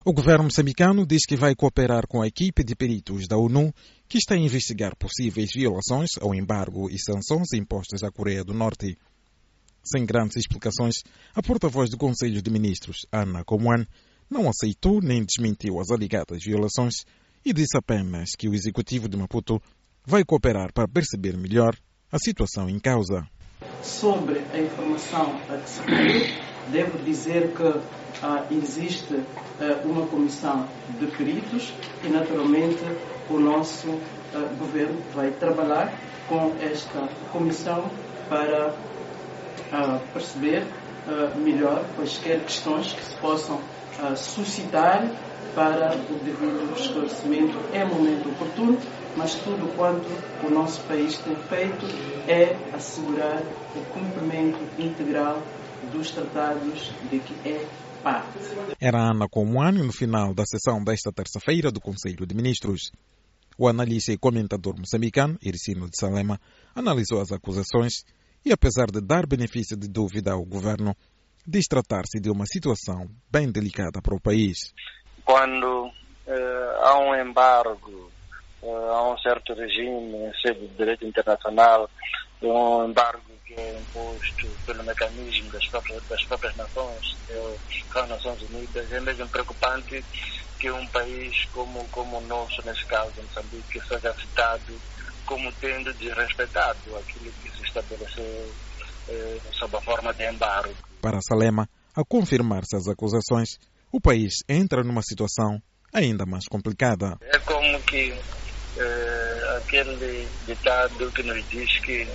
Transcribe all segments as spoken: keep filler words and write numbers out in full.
O governo moçambicano diz que vai cooperar com a equipe de peritos da ONU que está a investigar possíveis violações ao embargo e sanções impostas à Coreia do Norte. Sem grandes explicações, a porta-voz do Conselho de Ministros, Ana Comuan, não aceitou nem desmentiu as alegadas violações e disse apenas que o executivo de Maputo vai cooperar para perceber melhor a situação em causa. Sobre a informação a que se referiu, devo dizer que ah, existe ah, uma comissão de peritos e, naturalmente, o nosso ah, governo vai trabalhar com esta comissão para ah, perceber ah, melhor quaisquer questões que se possam ah, suscitar para o devido esclarecimento em momento oportuno, mas tudo quanto o nosso país tem feito é assegurar o cumprimento integral dos tratados de que é parte. Era Ana Comuani no final da sessão desta terça-feira do Conselho de Ministros. O analista e comentador moçambicano, Ericino de Salema, analisou as acusações e, apesar de dar benefício de dúvida ao governo, diz tratar-se de uma situação bem delicada para o país. Quando eh, há um embargo, eh, há um certo regime em sede de direito internacional, um embargo que é imposto pelo mecanismo das próprias, das próprias nações, das Nações Unidas, é mesmo preocupante que um país como, como o nosso, nesse caso, Moçambique, seja citado como tendo desrespeitado aquilo que se estabeleceu eh, sob a forma de embargo. Para Salema, a confirmar-se as acusações, o país entra numa situação ainda mais complicada. É como que eh, aquele ditado que nos diz que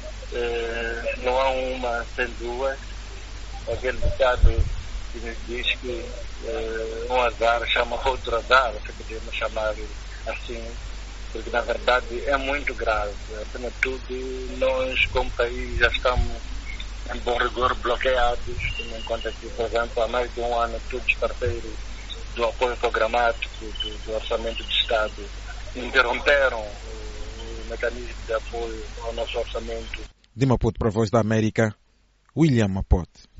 eh, não há uma sem duas, aquele ditado que nos diz que eh, um azar chama outro azar, se podemos chamar assim, porque na verdade é muito grave. Acima de tudo, nós como país já estamos em bom rigor bloqueados, tendo em conta que, por exemplo, há mais de um ano todos os parceiros do apoio programático do, do Orçamento de Estado interromperam o, o mecanismo de apoio ao nosso orçamento. De Maputo para a Voz da América, William Mapote.